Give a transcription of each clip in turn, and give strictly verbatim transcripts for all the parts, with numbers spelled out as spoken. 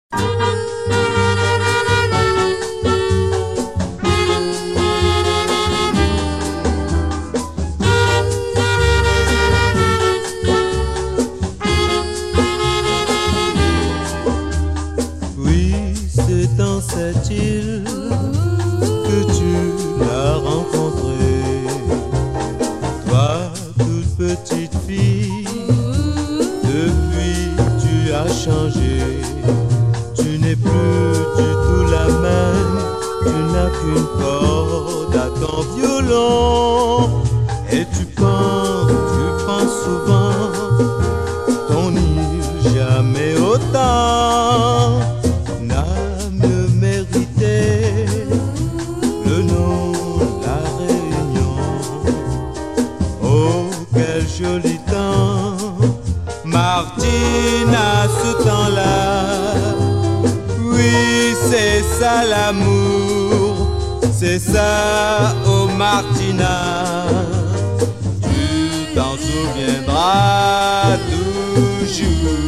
Oui, c'est dans cette île que tu l'as rencontré. Toi, toute petite fille, depuis tu as changé. Tu n'es plus du tout la même. Tu n'as qu'une corde à ton violon. Et tu penses, tu penses souvent ton île jamais autant n'a mieux mérité le nom, la Réunion. Oh, quel joli temps, Martine, à ce temps-là. Oui, c'est ça l'amour, c'est ça, oh Martina. Tu t'en souviendras toujours.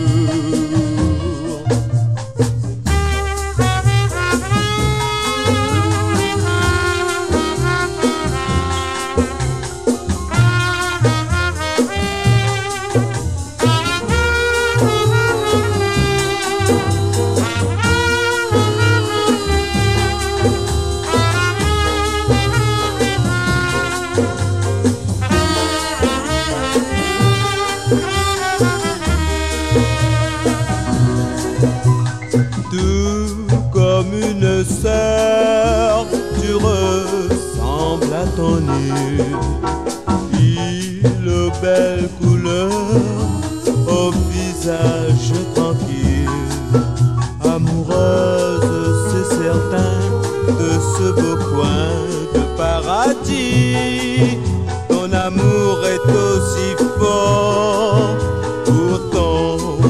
Tout comme une sœur, tu ressembles à ton île. Île aux belles couleurs, au visage tranquille. Amoureuse, c'est certain, de ce beau coin de paradis. Ton amour est aussi fort pour ton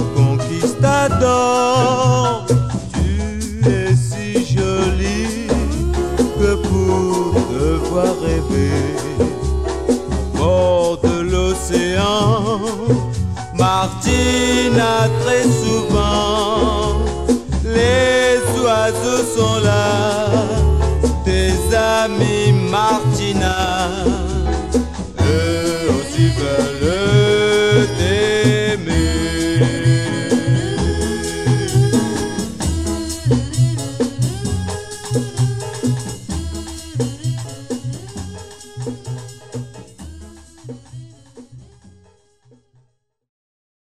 conquistador. Tu es si jolie que pour te voir rêver au bord de l'océan, Martina, très souvent les oiseaux sont là.